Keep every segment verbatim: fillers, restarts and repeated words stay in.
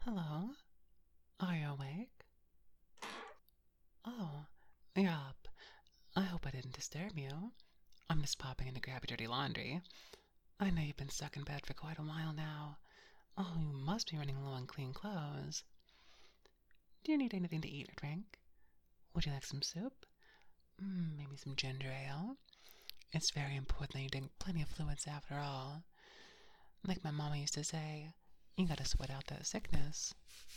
Hello? Are you awake? Oh, you're up. I hope I didn't disturb you. I'm just popping in to grab your dirty laundry. I know you've been stuck in bed for quite a while now. Oh, you must be running low on clean clothes. Do you need anything to eat or drink? Would you like some soup? Mm, maybe some ginger ale? It's very important that you drink plenty of fluids after all. Like my mama used to say, you gotta sweat out that sickness.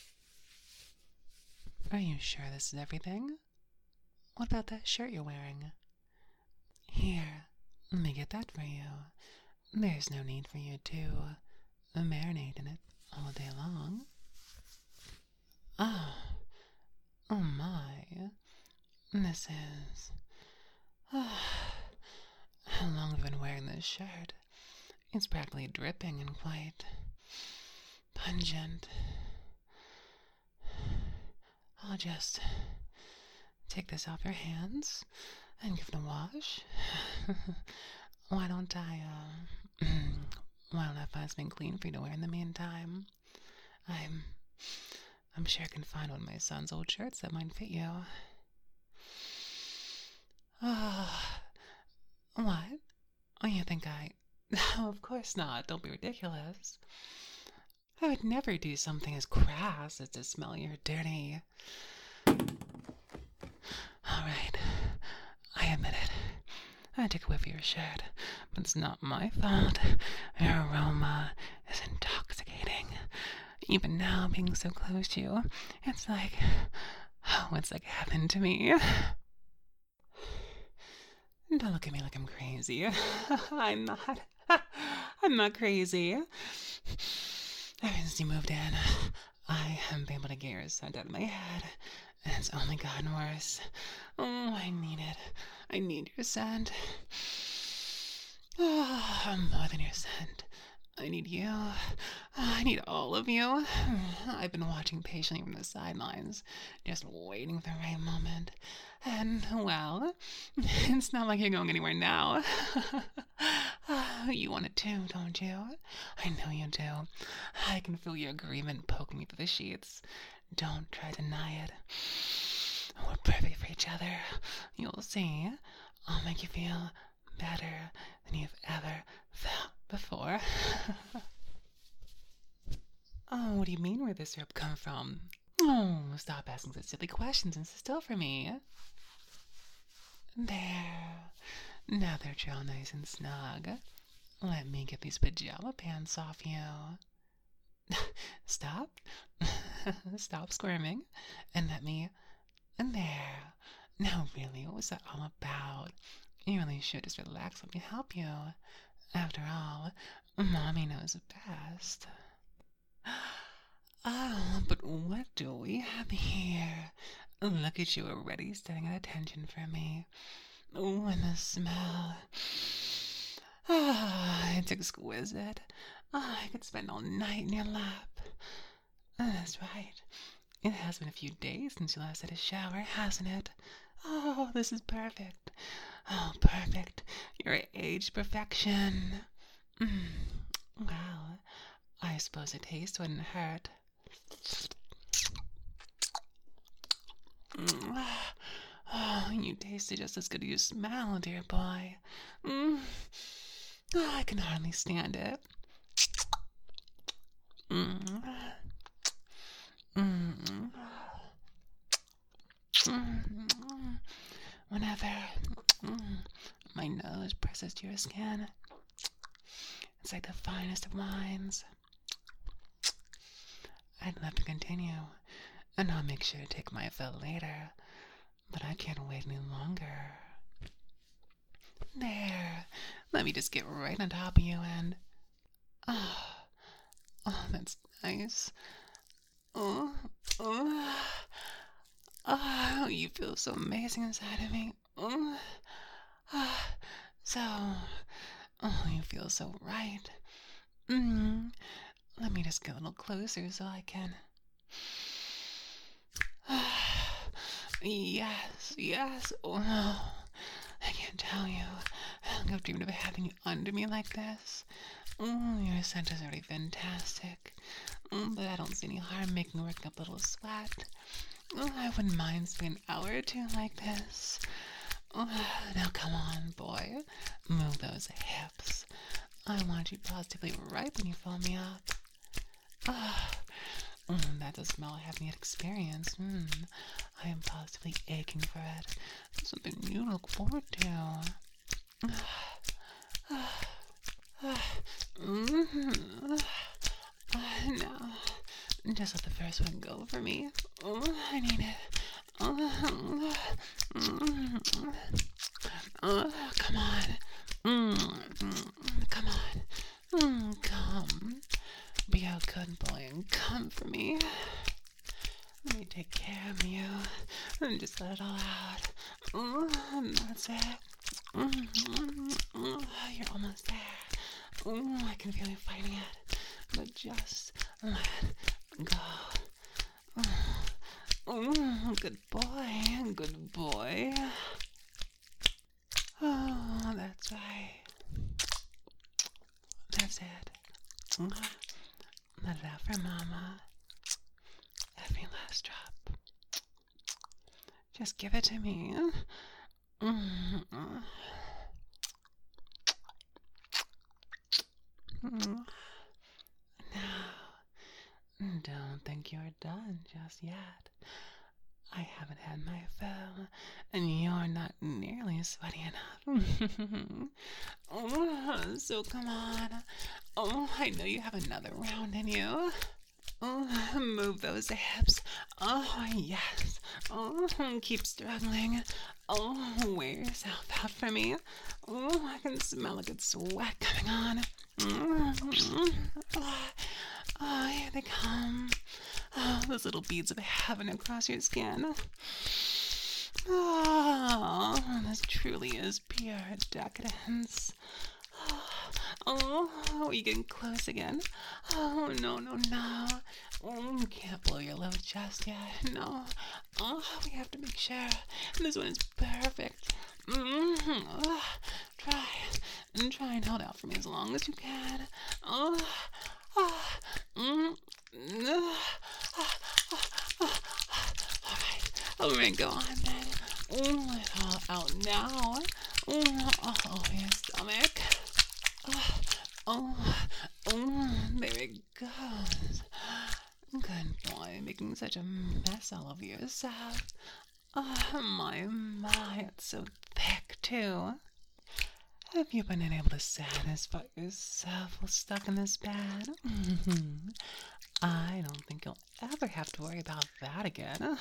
Are you sure this is everything? What about that shirt you're wearing? Here, let me get that for you. There's no need for you to marinate in it all day long. Oh, oh my. This is... Oh, how long have you been wearing this shirt? It's practically dripping and quite pungent. I'll just take this off your hands and give it a wash. Why don't I, uh, why don't I find something clean for you to wear in the meantime? I'm, I'm sure I can find one of my son's old shirts that might fit you. Oh, what? Oh, you think I... No, of course not. Don't be ridiculous. I would never do something as crass as to smell your dirty... Alright, I admit it. I took a whiff of your shirt, but it's not my fault. Your aroma is intoxicating. Even now, being so close to you, it's like... Oh, it's like heaven to me. Don't look at me like I'm crazy. I'm not. I'm not crazy. Ever since you moved in, I haven't been able to get your scent out of my head, and it's only gotten worse. Oh, I need it. I need your scent. Oh, more than your scent. I need you. I need all of you. I've been watching patiently from the sidelines, just waiting for the right moment. And, well, it's not like you're going anywhere now. You want it too, don't you? I know you do. I can feel your agreement poking me through the sheets. Don't try to deny it. We're perfect for each other. You'll see. I'll make you feel better than you've ever felt before. Oh, what do you mean, where'd this syrup come from? Oh, stop asking such silly questions and sit still for me. There. Now they're all nice and snug. Let me get these pajama pants off you. Stop. Stop squirming. And let me... And there. Now really, what was that all about? You really should just relax. Let me help you. After all, Mommy knows best. Ah, but what do we have here? Look at you already standing at attention for me. Oh, and the smell. Ah, it's exquisite. Ah, I could spend all night in your lap. Ah, that's right. It has been a few days since you last had a shower, hasn't it? Oh, this is perfect. Oh, perfect. You're aged perfection. Mm. Well, I suppose a taste wouldn't hurt. Mm. Oh, you tasted just as good as you smell, dear boy. Mm. Oh, I can hardly stand it. Mm. Mm. Mm. Whenever mm, my nose presses to your skin, it's like the finest of wines. I'd love to continue, and I'll make sure to take my fill later, but I can't wait any longer. There, let me just get right on top of you and... Oh, oh, that's nice. Oh, oh, oh, you feel so amazing inside of me. Oh, oh, so, oh, you feel so right. Mm, let me just get a little closer so I can... Yes, yes, oh no, I can't tell you how long I've dreamed of having you under me like this. Oh, your scent is already fantastic. Mm, but I don't see any harm making working up a little sweat. Oh, I wouldn't mind spending an hour or two like this. Oh, now come on, boy. Move those hips. I want you positively right when you fill me up. Ah, mm, that's a smell I haven't yet experienced. Mm, I am positively aching for it. Something you look forward to. Ah, ah, ah, mm, ah, now, just let the first one go for me. Oh, I need it. Oh, mm, oh, come on. Mm, mm, come on. Mm, come. Be a good boy and come for me. Let me take care of you. And just let it all out. Mm, that's it. Mm, mm, mm, you're almost there. Mm, I can feel you fighting it. But just let go. Mm, good boy. Good boy. Oh, that's right. That's it. Let it out for Mama. Every last drop. Just give it to me. Mm. Mm. Now, don't think you're done just yet. I haven't had my fill, and you're not nearly sweaty enough. Oh, so come on. Oh, I know you have another round in you. Oh, move those hips. Oh, yes. Oh, keep struggling. Oh, wear yourself out for me. Oh, I can smell a good sweat coming on. Oh, oh, here they come. Oh, those little beads of heaven across your skin. Oh, this truly is pure decadence. Oh, are you getting close again? Oh, no, no, no. Oh, you can't blow your load just yet. No. Oh, we have to make sure. This one is perfect. Mm-hmm. Oh, try. And try and hold out for me as long as you can. Oh, oh, mm, oh, oh, oh, oh. All right. All right, go on then. Oh, let it all out now. Oh, oh, your stomach. Oh, oh, oh, there it goes. Good boy, making such a mess all over yourself. Oh, my, my, it's so thick, too. Have you been able to satisfy yourself while stuck in this bed? I don't think you'll ever have to worry about that again.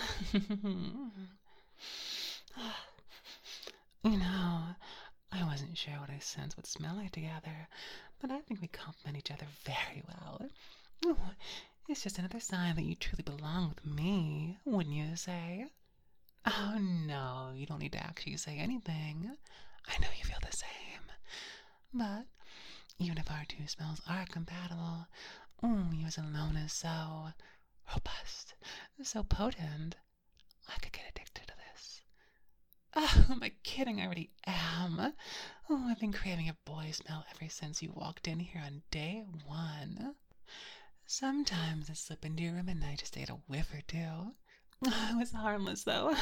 You know, I wasn't sure what our scents would smell like together, but I think we complement each other very well. Oh, it's just another sign that you truly belong with me, wouldn't you say? Oh, no, you don't need to actually say anything. I know you feel the same. But even if our two smells are compatible, oh, yours alone is so robust, so potent. I could get addicted to this. Oh, am I kidding? I already am. Oh, I've been craving a boy smell ever since you walked in here on day one. Sometimes I slip into your room at night just to get a whiff or two. It was harmless, though.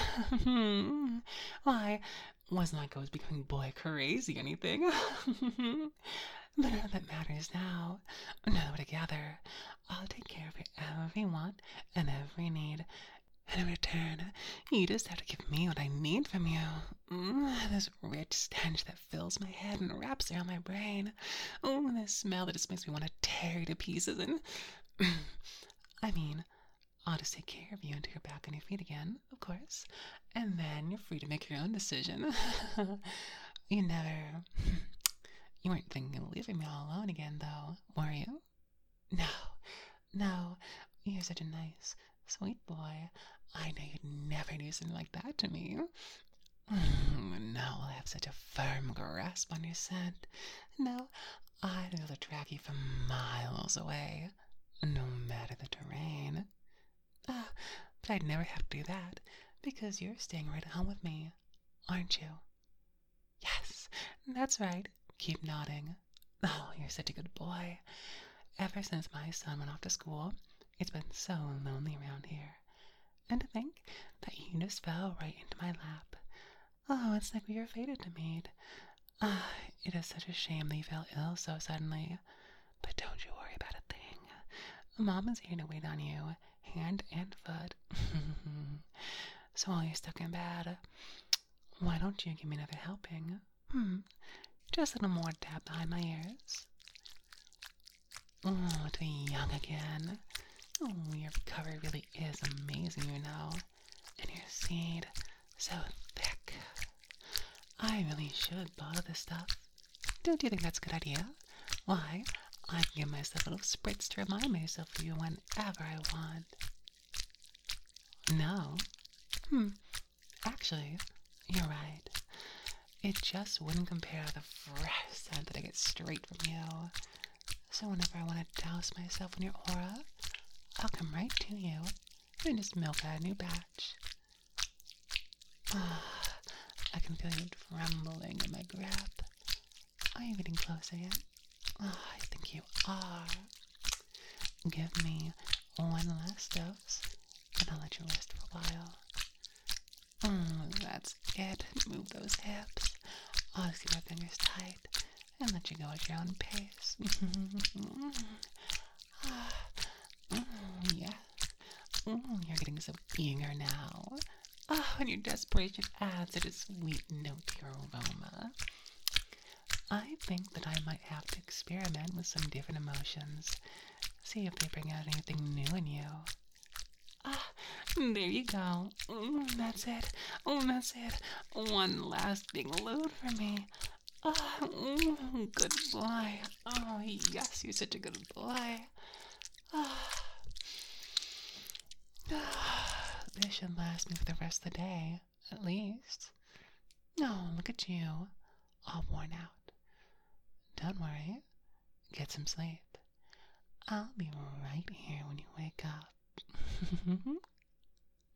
Why, wasn't like I was becoming boy crazy or anything. But none of that matters now. Now that we're together, I'll take care of your every want and every need. And in return, you just have to give me what I need from you. Mm, this rich stench that fills my head and wraps around my brain. Oh, this smell that just makes me want to tear you to pieces. And I mean, I'll just take care of you until you're back on your feet again, of course. And then you're free to make your own decision. You never... You weren't thinking of leaving me all alone again, though, were you? No, no. You're such a nice, sweet boy. I know you'd never do something like that to me. Mm, now I'll have such a firm grasp on your scent. No, I'd be able to track you from miles away, no matter the terrain. Ah, but I'd never have to do that, because you're staying right at home with me, aren't you? Yes, that's right. Keep nodding. Oh, you're such a good boy. Ever since my son went off to school, It's been so lonely around here. And to think that you just fell right into my lap. Oh, it's like we were fated to meet. Ah, it is such a shame that you fell ill so suddenly. But don't you worry about a thing. Mom is here to wait on you, hand and foot. So while you're stuck in bed, why don't you give me another helping? Hmm, just a little more tap behind my ears. Oh, to be young again. Oh, your recovery really is amazing, you know. And your seed, so thick. I really should bottle this stuff. Don't you think that's a good idea? Why, I can give myself a little spritz to remind myself of you whenever I want. No? Hmm. Actually, you're right. It just wouldn't compare to the fresh scent that I get straight from you. So whenever I want to douse myself in your aura, I'll come right to you and just milk out a new batch. Ah, I can feel you trembling in my grip. Are you getting closer yet? Ah, I think you are. Give me one last dose, and I'll let you rest for a while. Mm, that's it. Move those hips. I'll just keep my fingers tight and let you go at your own pace. ah, mm, yes. Mm, you're getting so eager now. Oh, and your desperation adds such a sweet note to your aroma. I think that I might have to experiment with some different emotions. See if they bring out anything new in you. Ah, there you go. Mm, that's it. Oh, that's it. One last big load for me. Ah, mm, good boy. Oh, yes, you're such a good boy. Ah, ah, this should last me for the rest of the day, at least. Oh, look at you, all worn out. Don't worry. Get some sleep. I'll be right here when you wake up.